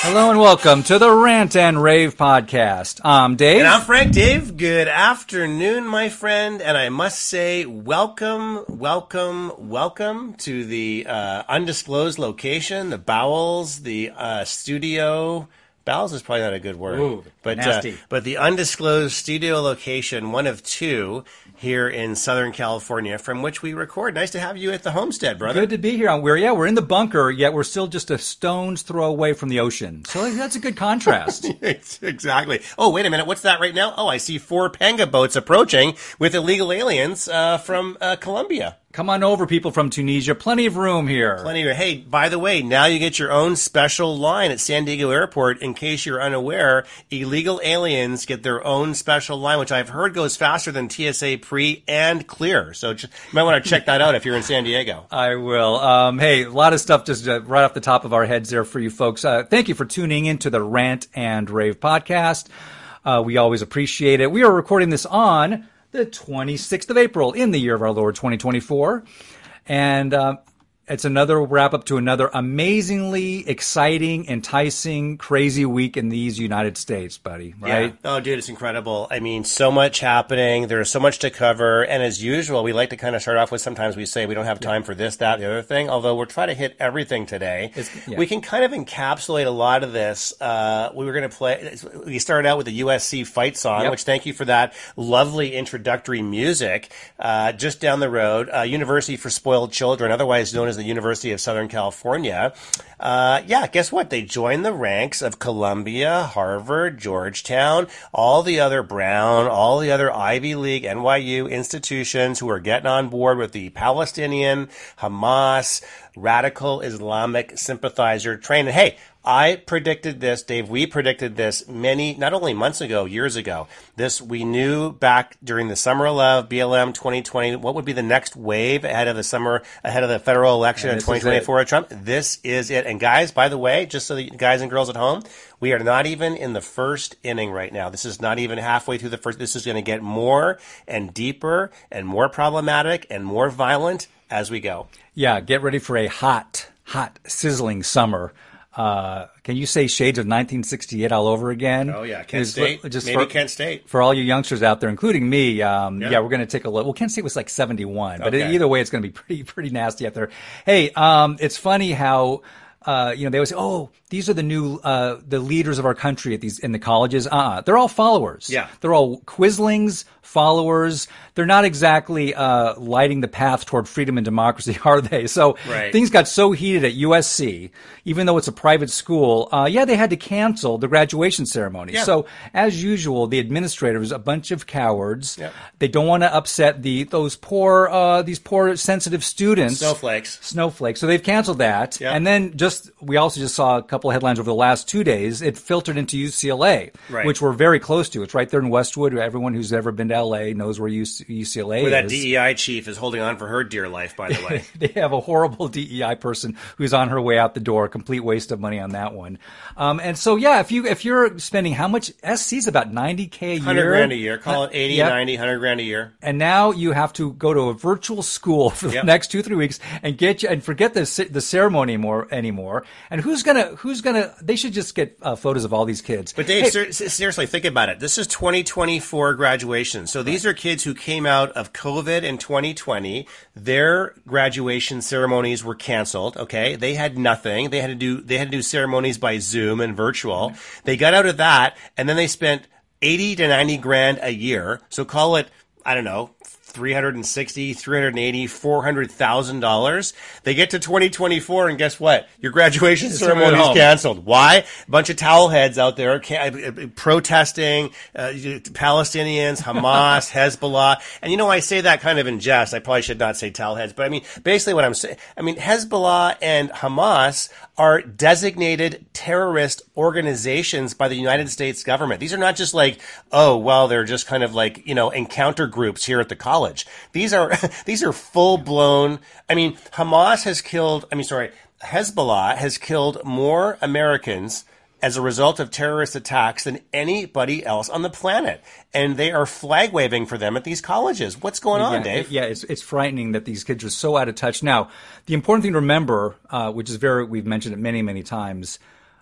Hello and welcome to the Rant and Rave podcast. I'm Dave. And I'm Frank. Dave, good afternoon, my friend. And I must say, welcome to the undisclosed location, the bowels, the studio. Bowels is probably not a good word. Ooh, nasty. But the undisclosed studio location, one of two here in Southern California, from which we record. Nice to have you at the homestead, brother. Good to be here. We're in the bunker, yet we're still just a stone's throw away from the ocean. So that's a good contrast. Exactly. Oh, wait a minute. What's that right now? Oh, I see 4 panga boats approaching with illegal aliens from Colombia. Come on over, people from Tunisia. Plenty of room here. Plenty of. Hey, by the way, now you get your own special line at San Diego Airport. In case you're unaware, illegal aliens get their own special line, which I've heard goes faster than TSA pre and clear. So you might want to check that out if you're in San Diego. I will. Hey, a lot of stuff just right off the top of our heads there for you folks. Thank you for tuning into the Rant and Rave podcast. We always appreciate it. We are recording this on the 26th of April in the year of our Lord 2024. And it's another wrap up to another amazingly exciting, enticing, crazy week in these United States, buddy. Right? Yeah. Oh, dude, it's incredible. I mean, so much happening. There's so much to cover. And as usual, we like to kind of start off with sometimes we say we don't have time for this, that, the other thing. Although we're trying to hit everything today. We can kind of encapsulate a lot of this. We were going to play. We started out with the USC fight song, which thank you for that lovely introductory music. Just down the road, University for Spoiled Children, otherwise known as the University of Southern California. Guess what? They joined the ranks of Columbia, Harvard, Georgetown, all the other Brown, all the other Ivy League, NYU institutions who are getting on board with the Palestinian, Hamas, radical Islamic sympathizer train. And hey, I predicted this, Dave. We predicted this not only months ago, years ago. We knew back during the Summer of Love, BLM 2020, what would be the next wave ahead of the federal election in 2024 of Trump. This is it. And guys, by the way, just so the guys and girls at home, we are not even in the first inning right now. This is not even halfway through the first. This is going to get more and deeper and more problematic and more violent as we go. Yeah, get ready for a hot, sizzling summer. Can you say Shades of 1968 all over again? Oh, yeah. Kent State. Maybe Kent State. For all you youngsters out there, including me, we're going to take a look. Well, Kent State was like 71, but either way, it's going to be pretty nasty out there. Hey, it's funny how, they always say, oh, these are the new, the leaders of our country in the colleges. They're all followers. Yeah. They're all quislings, followers. They're not exactly lighting the path toward freedom and democracy, are they? So things got so heated at USC, even though it's a private school. They had to cancel the graduation ceremony. Yeah. So as usual, the administrators, a bunch of cowards. Yep. They don't want to upset these poor sensitive students. Snowflakes. So they've canceled that. Yep. And then we also just saw a couple of headlines over the last 2 days. It filtered into UCLA, which we're very close to. It's right there in Westwood. Everyone who's ever been to LA knows where UCLA is. Where that DEI chief is holding on for her dear life, by the way. They have a horrible DEI person who's on her way out the door. Complete waste of money on that one. And so, if you're spending how much? SC's about $90K a year. $100,000 a year. Call it 80, 90, $100,000 a year. And now you have to go to a virtual school for the next 2-3 weeks and forget the ceremony anymore. And who's gonna? They should just get photos of all these kids. But Dave, seriously, think about it. This is 2024 graduation. So these are kids who came out of COVID in 2020. Their graduation ceremonies were canceled. Okay, they had nothing. They had to do ceremonies by Zoom and virtual. Mm-hmm. They got out of that, and then they spent $80,000 to $90,000 a year. So call it, I don't know, $360,000, $380,000, $400,000. They get to 2024, and guess what? Your graduation ceremony is canceled. Why? A bunch of towel heads out there protesting, Palestinians, Hamas, Hezbollah. And I say that kind of in jest. I probably should not say towel heads, but I mean, basically what I'm saying, Hezbollah and Hamas are designated terrorist organizations by the United States government. These are not just like, they're just kind of like, encounter groups here at the college. These are full blown. Hezbollah has killed more Americans as a result of terrorist attacks than anybody else on the planet. And they are flag waving for them at these colleges. What's going on, Dave? It's frightening that these kids are so out of touch. Now, the important thing to remember, which is we've mentioned it many, many times,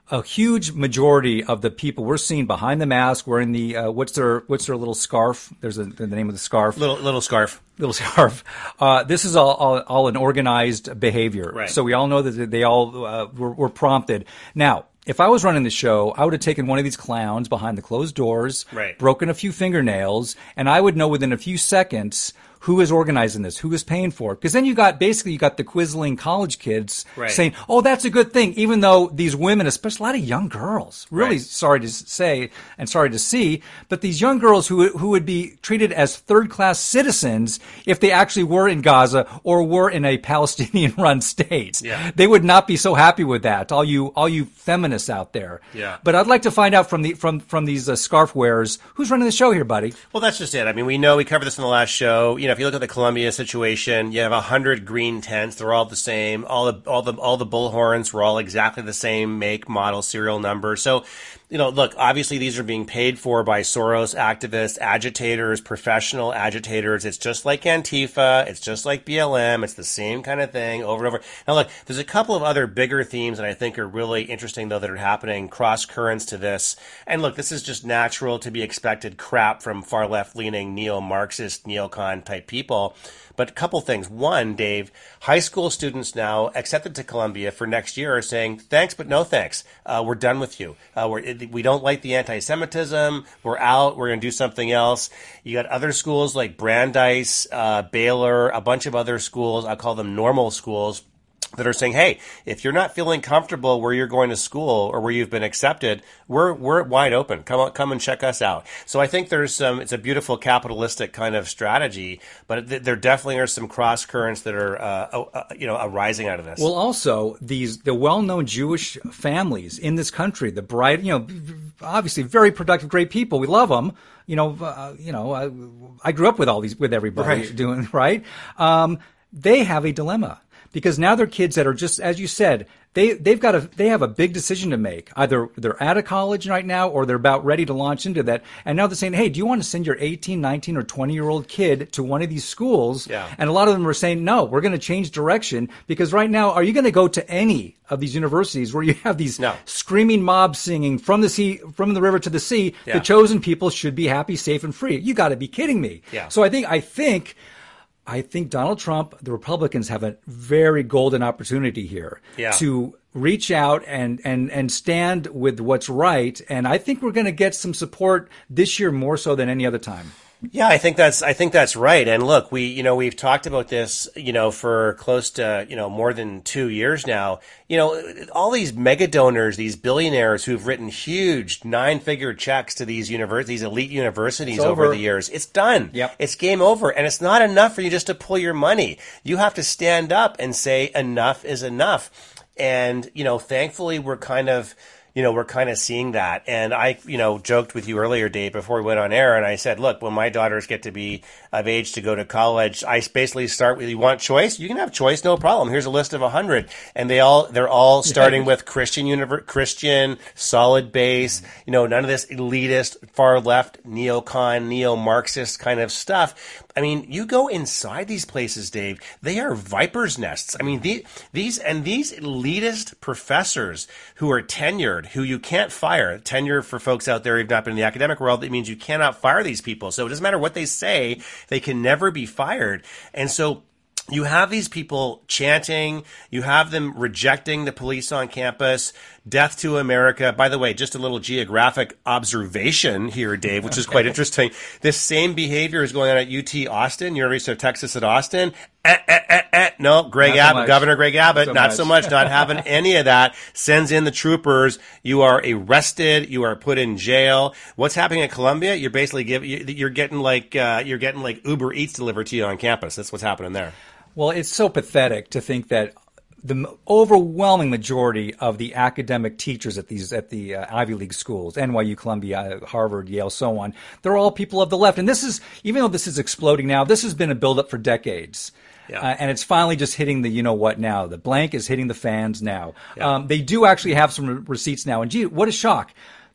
a huge majority of the people we're seeing behind the mask wearing the what's their little scarf? There's the name of the scarf. Little scarf. Little scarf. This is all an organized behavior. Right. So we all know that they all were prompted. Now, if I was running the show, I would have taken one of these clowns behind the closed doors, broken a few fingernails, and I would know within a few seconds who is organizing this, who is paying for it. Because then you got the Quisling college kids saying, oh, that's a good thing, even though these women, especially a lot of young girls, really sorry to say and sorry to see, but these young girls who would be treated as third-class citizens if they actually were in Gaza or were in a Palestinian-run state. Yeah. They would not be so happy with that, all you feminists out there. Yeah. But I'd like to find out from these scarf wearers, who's running the show here, buddy? Well, that's just it. I mean, we covered this in the last show. If you look at the Colombia situation, you have 100 green tents. They're all the same. All the bullhorns were all exactly the same make, model, serial number. So, look, obviously these are being paid for by Soros activists, agitators, professional agitators. It's just like Antifa. It's just like BLM. It's the same kind of thing over and over. Now, look, there's a couple of other bigger themes that I think are really interesting, though, that are happening, cross currents to this. And look, this is just natural to be expected crap from far left-leaning neo-Marxist, neocon type people. But a couple things. One, Dave, high school students now accepted to Columbia for next year are saying, thanks, but no thanks. We're done with you. We don't like the anti-Semitism. We're out. We're going to do something else. You got other schools like Brandeis, Baylor, a bunch of other schools. I call them normal schools, that are saying, hey, if you're not feeling comfortable where you're going to school or where you've been accepted, we're wide open. Come and check us out. So I think it's a beautiful capitalistic kind of strategy, but there definitely are some cross currents that are, arising out of this. Well, also the well-known Jewish families in this country, the bright, obviously very productive, great people. We love them. I grew up with everybody doing right. They have a dilemma. Because now they're kids that are just, as you said, they have a big decision to make. Either they're out of college right now or they're about ready to launch into that. And now they're saying, hey, do you want to send your 18, 19, or 20-year-old kid to one of these schools? Yeah. And a lot of them are saying, no, we're going to change direction. Because right now, are you going to go to any of these universities where you have these screaming mobs singing from the river to the sea, the chosen people should be happy, safe, and free? You got to be kidding me. Yeah. So I think Donald Trump, the Republicans, have a very golden opportunity here to reach out and stand with what's right. And I think we're going to get some support this year more so than any other time. Yeah, I think that's right. And look, we've talked about this, for close to, more than 2 years now. All these mega donors, these billionaires who've written huge 9-figure checks to these elite universities over the years. It's done. Yep. It's game over. And it's not enough for you just to pull your money. You have to stand up and say enough is enough. And, thankfully we're kind of seeing that. And I, joked with you earlier, Dave, before we went on air, and I said, look, when my daughters get to be of age to go to college, I basically start with, you want choice? You can have choice, no problem. Here's a list of 100. And they're all starting with Christian, solid base, none of this elitist, far left, neocon, neo-Marxist kind of stuff. I mean, you go inside these places, Dave, they are viper's nests. I mean, these elitist professors who are tenured, who you can't fire. Tenure, for folks out there who've not been in the academic world, it means you cannot fire these people. So it doesn't matter what they say, they can never be fired. And so you have these people chanting, you have them rejecting the police on campus, death to America. By the way, just a little geographic observation here, Dave, which is quite interesting. This same behavior is going on at UT Austin, University of Texas at Austin. No, Governor Greg Abbott, not so much, not having any of that. Sends in the troopers. You are arrested. You are put in jail. What's happening at Columbia? You're basically you're getting like Uber Eats delivered to you on campus. That's what's happening there. Well, it's so pathetic to think that the overwhelming majority of the academic teachers at the Ivy League schools, NYU, Columbia, Harvard, Yale, so on, they're all people of the left. And this is, even though this is exploding now, this has been a buildup for decades. Yeah. And it's finally just hitting the you-know-what now. The blank is hitting the fans now. Yeah. They do actually have some receipts now. And gee, what a shock.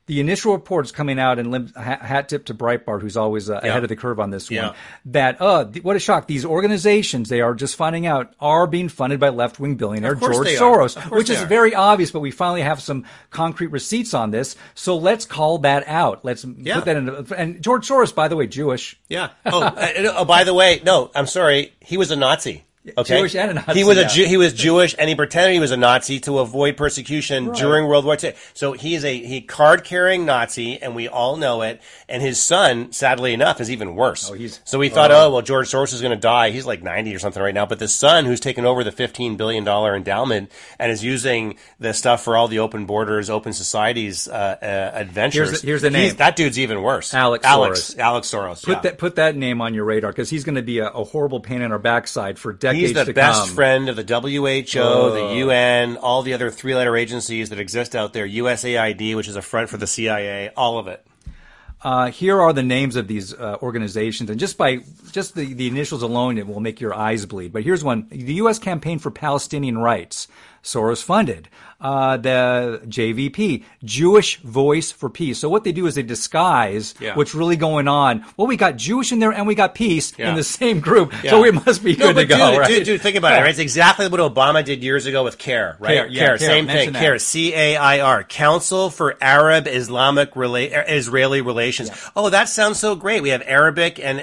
the initial reports coming out, and hat tip to Breitbart, who's always ahead of the curve on this one, that, what a shock. These organizations, they are just finding out, are being funded by left-wing billionaire George Soros, which is very obvious, but we finally have some concrete receipts on this. So let's call that out. Let's put that in. And George Soros, by the way, Jewish. Yeah. Oh, by the way, no, I'm sorry. He was a Nazi. Okay. Jewish and a Nazi. He was Jewish, and he pretended he was a Nazi to avoid persecution during World War II. So he's a card-carrying Nazi, and we all know it. And his son, sadly enough, is even worse. So we thought, George Soros is going to die. He's like 90 or something right now. But the son, who's taken over the $15 billion endowment and is using the stuff for all the open borders, open societies adventures. Here's the name. That dude's even worse. Alex Soros. Put that name on your radar, because he's going to be a horrible pain in our backside for decades. He's the best friend of the WHO, the UN, all the other three-letter agencies that exist out there, USAID, which is a front for the CIA, all of it. Here are the names of these organizations, and just the initials alone, it will make your eyes bleed. But here's one: the U.S. Campaign for Palestinian Rights, Soros funded. The JVP, Jewish Voice for Peace. So what they do is they disguise what's really going on. Well, we got Jewish in there and we got peace in the same group, so it must be good to go, right? Dude, think about it, right? It's exactly what Obama did years ago with CAIR, right? CAIR, same thing. CAIR, CAIR, Council for Arab Israeli Relations. Yeah. Oh, that sounds so great. We have Arabic and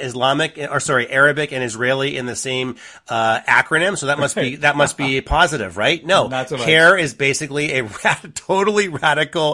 Israeli in the same acronym, so that must be positive, right? No, not so much. CAIR is basically a totally radical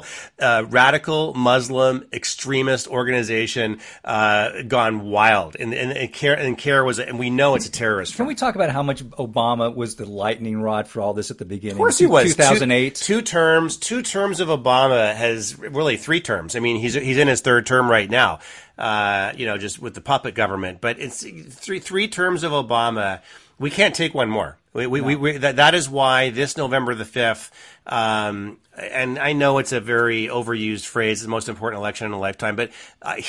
Muslim extremist organization gone wild, and CAIR was, and we know it's a terrorist. Can we talk about how much Obama was the lightning rod for all this at the beginning? Of course he was. 2008. Two terms of Obama has really 3 terms. I mean, he's in his 3rd term right now. Just with the puppet government, but it's three terms of Obama. We can't take one more. That is why this November the 5th, and I know it's a very overused phrase, the most important election in a lifetime, but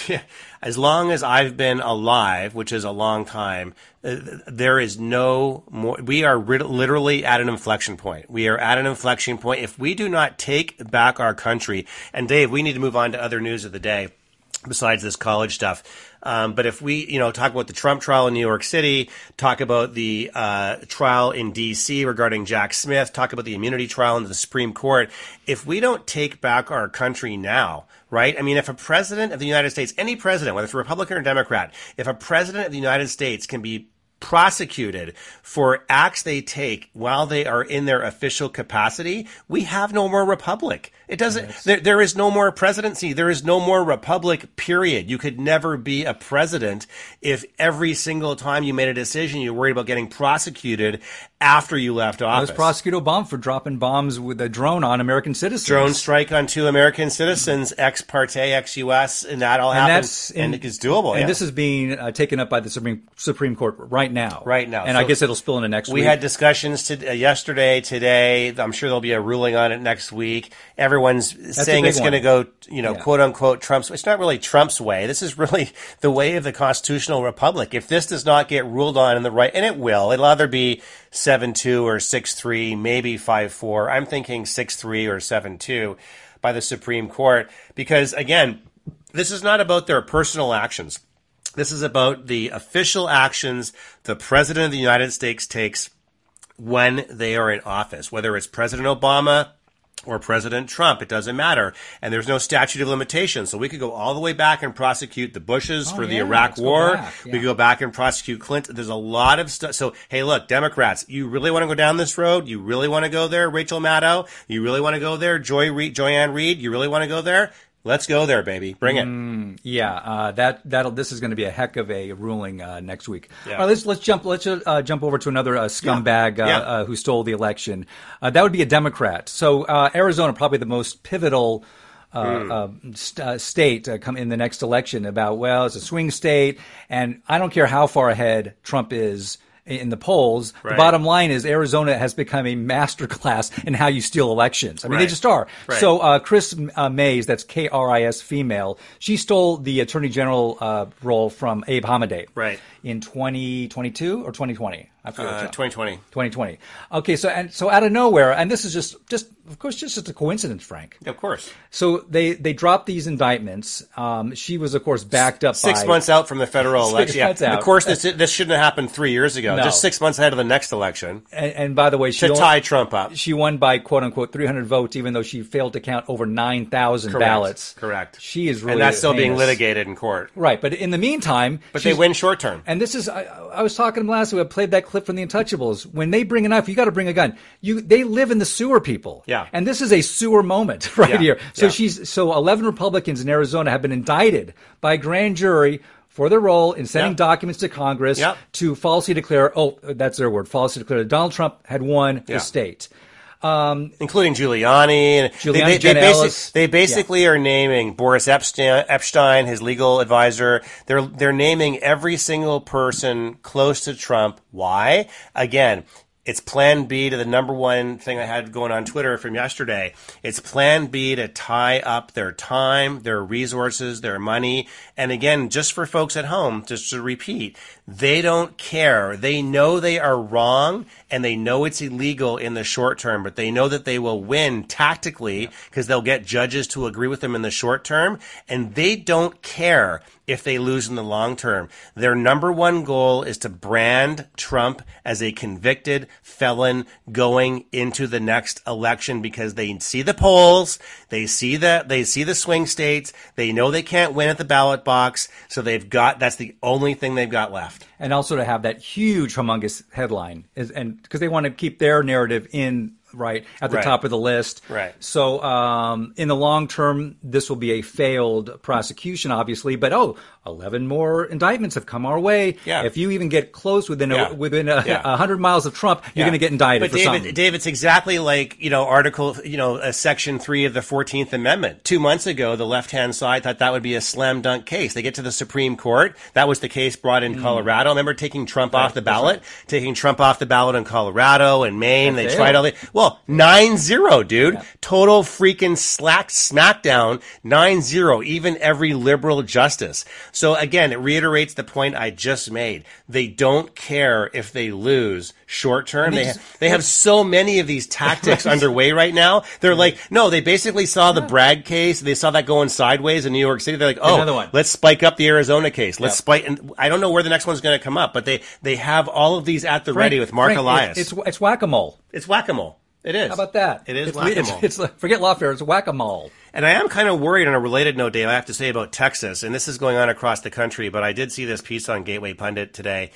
as long as I've been alive, which is a long time, there is no more. We are literally at an inflection point. We are at an inflection point. If we do not take back our country, and Dave, we need to move on to other news of the day besides this college stuff. But if we, talk about the Trump trial in New York City, talk about the trial in D.C. regarding Jack Smith, talk about the immunity trial in the Supreme Court, if we don't take back our country now, right? I mean, if a president of the United States, any president, whether it's a Republican or Democrat, if a president of the United States can be prosecuted for acts they take while they are in their official capacity, we have no more republic. It doesn't, there is no more presidency. There is no more republic, period. You could never be a president if every single time you made a decision, you worried about getting prosecuted after you left office. Let's prosecute Obama for dropping bombs with a drone on American citizens. Drone strike on 2 American citizens, ex parte, ex-US, and that all happened. And it's doable. And this is being taken up by the Supreme Court right now. Right now. And so I guess it'll spill into next week. We had discussions yesterday, today. I'm sure there'll be a ruling on it next week. Everyone's saying it's going to go, quote unquote, Trump's way. It's not really Trump's way. This is really the way of the constitutional republic. If this does not get ruled on in the right, and it will, it'll either be 7-2 or 6-3, maybe 5-4. I'm thinking 6-3 or 7-2 by the Supreme Court, because again, this is not about their personal actions. This is about the official actions the President of the United States takes when they are in office, whether it's President Obama or President Trump, it doesn't matter. And there's no statute of limitations. So we could go all the way back and prosecute the Bushes for the Iraq War. We could go back and prosecute Clinton. There's a lot of stuff. So, hey, look, Democrats, you really want to go down this road? You really want to go there, Rachel Maddow? You really want to go there, Joyanne Reed? You really want to go there? Let's go there, baby. Bring it. This is going to be a heck of a ruling next week. Yeah. All right, let's jump over to another scumbag who stole the election. That would be a Democrat. So Arizona, probably the most pivotal state come in the next election. It's a swing state, and I don't care how far ahead Trump is in the polls. Right. The bottom line is Arizona has become a masterclass in how you steal elections. I mean, they just are. Right. So Chris Mays, that's K-R-I-S, female, she stole the attorney general role from Abe Hamadeh in 2022 or 2020. I forget. 2020. 2020. Okay, so out of nowhere, and this is just of course, just a coincidence, Frank. Of course. So they dropped these indictments. She was, of course, backed up 6 months out from the federal election. Out. Of course, this shouldn't have happened 3 years ago. No. Just 6 months ahead of the next election. And by the way, to tie Trump up. She won by, quote unquote, 300 votes, even though she failed to count over 9,000 ballots. Correct. She is really And that's still heinous. being litigated in court. Right. But in the meantime. But they win short term. And this is, I was talking to them last week. I played that clip from The Untouchables. When they bring a knife, you got to bring a gun. They live in the sewer, people. Yeah. And this is a sewer moment here. So 11 Republicans in Arizona have been indicted by a grand jury for their role in sending documents to Congress to falsely declare, that's their word, falsely declare that Donald Trump had won the state. Including Giuliani. They basically are naming Boris Epstein, his legal advisor. They're naming every single person close to Trump. Why? Again, it's plan B to the number one thing I had going on Twitter from yesterday. It's plan B to tie up their time, their resources, their money. And again, just for folks at home, just to repeat, they don't care. They know they are wrong and they know it's illegal in the short term, but they know that they will win tactically because they'll get judges to agree with them in the short term. And they don't care if they lose in the long term. Their number one goal is to brand Trump as a convicted felon going into the next election because they see the polls, they see the swing states, they know they can't win at the ballot box, so that's the only thing they've got left. And also to have that huge, humongous headline, and because they want to keep their narrative at the top of the list. Right. So in the long term, this will be a failed prosecution, obviously. But 11 more indictments have come our way. Yeah. If you even get close within 100 miles of Trump, you're going to get indicted for something. Dave, it's exactly like Section 3 of the 14th Amendment. 2 months ago, the left-hand side thought that would be a slam dunk case. They get to the Supreme Court. That was the case brought in Colorado. Remember taking Trump off the ballot? Taking Trump off the ballot in Colorado and Maine. They tried all the... Well, 9-0, dude. Yeah. Total freaking smackdown. 9-0. Even every liberal justice. So again, it reiterates the point I just made. They don't care if they lose short term. They have so many of these tactics underway right now. They're like, no, they basically saw the Bragg case. They saw that going sideways in New York City. They're like, let's spike up the Arizona case. Let's spike. And I don't know where the next one's going to come up, but they have all of these at the ready with Mark Elias. It's whack-a-mole. It's whack-a-mole. It is. How about that? It is whack-a-mole. It's forget lawfare. It's whack-a-mole. And I am kind of worried on a related note, Dave, I have to say about Texas, and this is going on across the country, but I did see this piece on Gateway Pundit today.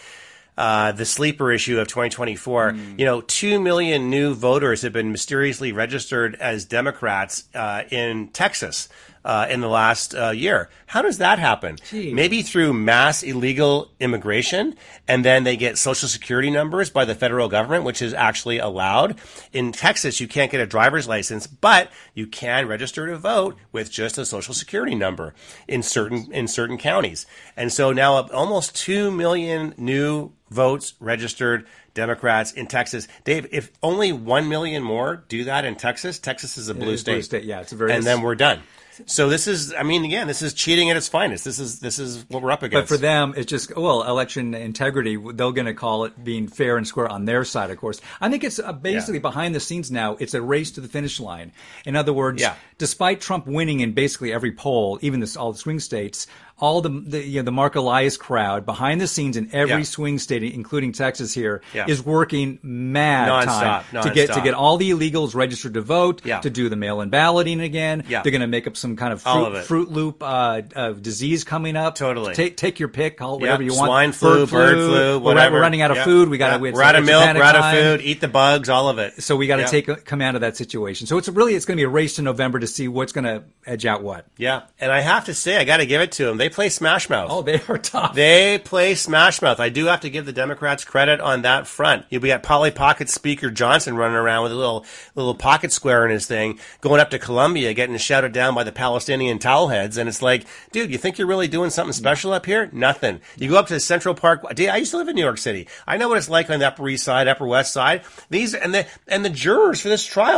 The sleeper issue of 2024, 2 million new voters have been mysteriously registered as Democrats in Texas in the last year. How does that happen? Jeez. Maybe through mass illegal immigration, and then they get Social Security numbers by the federal government, which is actually allowed. In Texas, you can't get a driver's license, but you can register to vote with just a Social Security number in certain counties. And so now almost 2 million new votes registered Democrats in Texas. Dave, if only 1 million more do that in Texas, Texas is a blue state. Blue state, yeah. And then we're done. So this is, this is cheating at its finest. This is what we're up against. But for them, it's just, election integrity. They're going to call it being fair and square on their side, of course. I think it's basically behind the scenes now. It's a race to the finish line. In other words, despite Trump winning in basically every poll, even all the swing states, all the Mark Elias crowd behind the scenes in every swing state, including Texas here, is working mad time to get all the illegals registered to vote, to do the mail-in balloting again. Yeah. They're going to make up some kind of Fruit Loop disease coming up. Totally. Take your pick, call it whatever you want. Swine flu, bird flu, whatever. We're running out of food. We're out of milk, we're out of food. Eat the bugs, all of it. So we got to take command of that situation. So it's going to be a race to November to see what's going to edge out what. Yeah, and I have to say, I got to give it to them. They play Smash Mouth. Oh, they are tough. They play Smash Mouth. I do have to give the Democrats credit on that front. We got Polly Pocket Speaker Johnson running around with a little pocket square in his thing, going up to Columbia, getting shouted down by the Palestinian towelheads, and it's like, dude, you think you're really doing something special up here? Nothing. You go up to Central Park. I used to live in New York City. I know what it's like on the Upper East Side, Upper West Side. These and the jurors for this trial.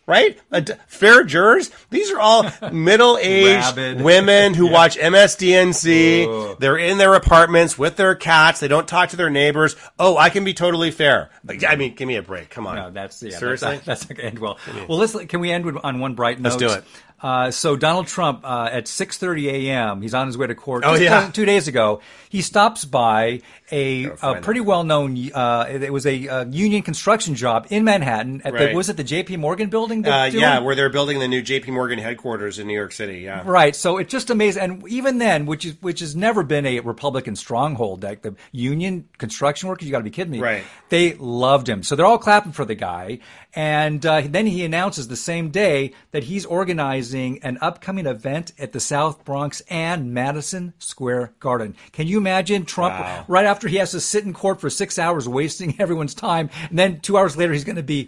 right? Fair jurors. These are all middle-aged women who watch MSDNC. Ugh. They're in their apartments with their cats. They don't talk to their neighbors. Oh, I can be totally fair. I mean, give me a break. Come on. No, seriously. That's not going to end well. Well, can we end on one bright note? Let's do it. So Donald Trump, at 6:30 a.m., he's on his way to court. 2 days ago, he stops by a pretty well-known. It was a union construction job in Manhattan. Was it the J.P. Morgan building? Where they're building the new J.P. Morgan headquarters in New York City. Yeah, right. So it's just amazing. And even then, which has never been a Republican stronghold, like the union construction workers, you got to be kidding me. Right. They loved him, so they're all clapping for the guy. And then he announces the same day that he's organizing an upcoming event at the South Bronx and Madison Square Garden. Can you imagine Trump right after he has to sit in court for 6 hours, wasting everyone's time, and then 2 hours later he's going to be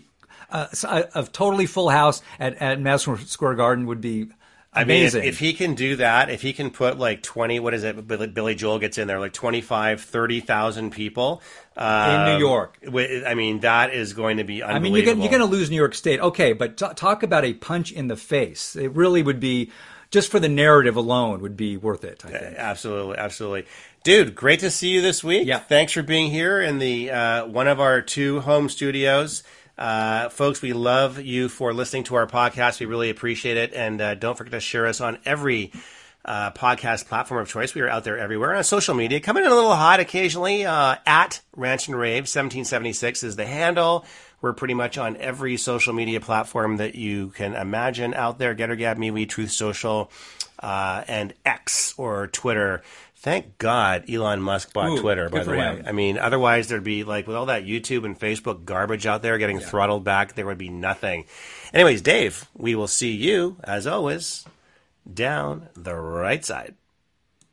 a totally full house at Madison Square Garden would be amazing. I mean, if he can do that, if he can put like 20, what is it? Billy Joel gets in there, like 25, 30,000 people. In New York. I mean, that is going to be unbelievable. I mean, you're going to lose New York State. Okay, but talk about a punch in the face. It really would be, just for the narrative alone, would be worth it, I think. Absolutely, absolutely. Dude, great to see you this week. Yeah. Thanks for being here in the one of our 2 home studios. Folks, we love you for listening to our podcast. We really appreciate it. And don't forget to share us on every podcast platform of choice. We are out there everywhere. On social media, coming in a little hot occasionally. At Rant and Rave 1776 is the handle. We're pretty much on every social media platform that you can imagine out there. Getter, Gab, MeWe, Truth Social, and X or Twitter. Thank God Elon Musk bought Twitter, by the way. I mean, otherwise there'd be, like, with all that YouTube and Facebook garbage out there getting throttled back, there would be nothing. Anyways, Dave, we will see you, as always, down the right side.